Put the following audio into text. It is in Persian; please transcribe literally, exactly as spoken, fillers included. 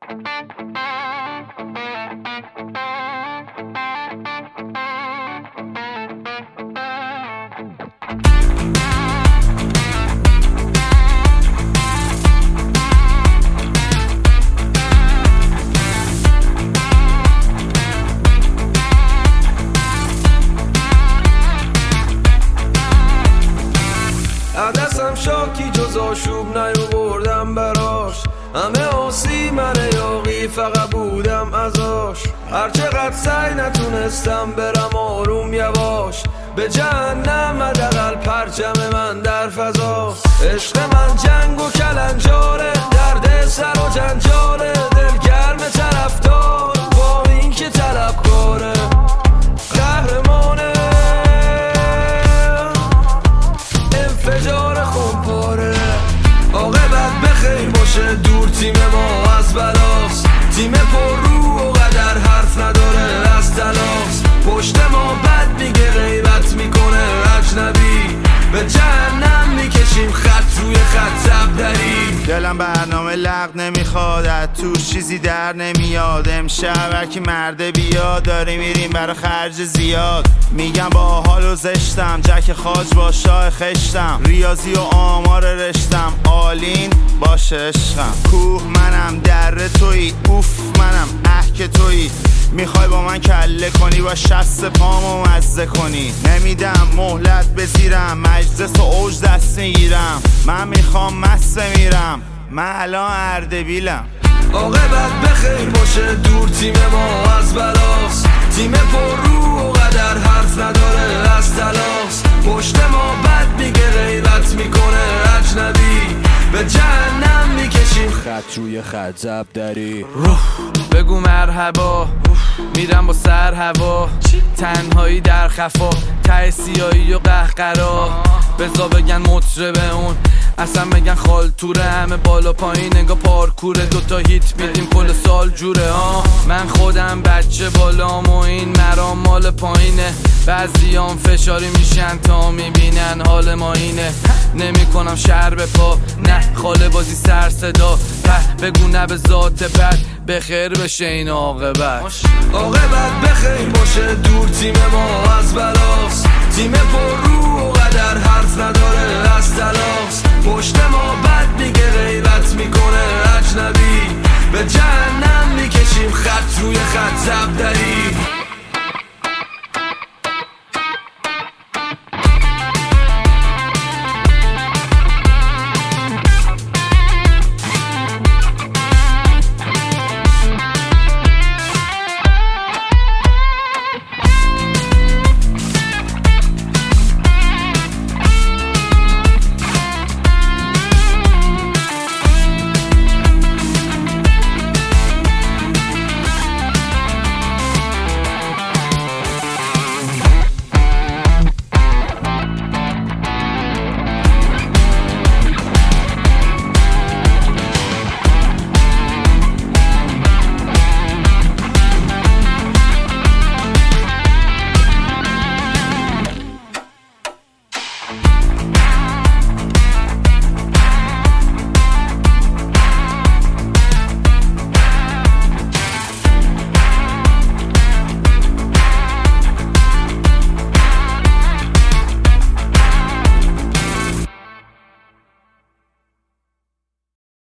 عدسم شاکی جز آشوب نیاوردم براش، همه آسی من یاقی فقط بودم ازاش. هرچقدر سعی نتونستم برم آروم یواش، به جهنم حداقل پرچم من در فضاست. عشق من جنگ و کلنجاره، درد سر و جنجاله، دلگرم طرفدار با این که طلبکاره. قهرمانه انفجار خونپاره، عاقبت بخیر باشه دور تیم ما از بلاست. تیم پر رو و قدر حرف نداره از تلاست، پشت ما بد میگه غیبت میکنه اجنبی، به جهنم میکشیم خط روی خط زبدری. دلم برنامه لغ نمیخواد، از توش چیزی در نمیاد. امشب هرکی مرده بیاد، داری میریم برا خرج زیاد. میگم با حال و زشتم، جک خاج با شاه خشتم. ریاضی و آمار رشتم، آلین باشه عشقم. کوه منم در توی، اوف منم احک توی. میخوای با من کله کنی و شست پامو مزه کنی. نمیدم مهلت بزیرم، مجلس و اوج دست میگیرم. من میخوام مست میرم، من الان اردبیلم. عاقبت بخیر باشه دور تیم ما از بلاست. تیم پر رو و قدر حرف نداره از تلاست، پشت ما بد میگه غیبت میکنه اجنبی، به جهنم میکشیم خط روی خط زبدری. بگو مرحبا، میرم با سر هوا. تنهایی در خفا، ته سیایی و قهقرا. بزا بگن مطربه اون، اصلا بگن خالتوره. همه بالا پایین انگا پارکوره، دوتا هیت میدیم کل سال جوره ها. من خودم بچه بالام و این مرام مال پایینه. بعضیام فشاری میشن تا میبینن حال ما اینه. نمی کنم شهر به پا، نه خاله بازی سر صدا. بگو نه به ذات بد، بخیر بشه این عاقبت. عاقبت بخیر باشه دور تیم ما از بلاست. تیم پر رو و قدر حرف نداره از تلاست، پشت ما بد میگه غیبت میکنه اجنبی، به جهنم میکشیم خط روی خط زبدری.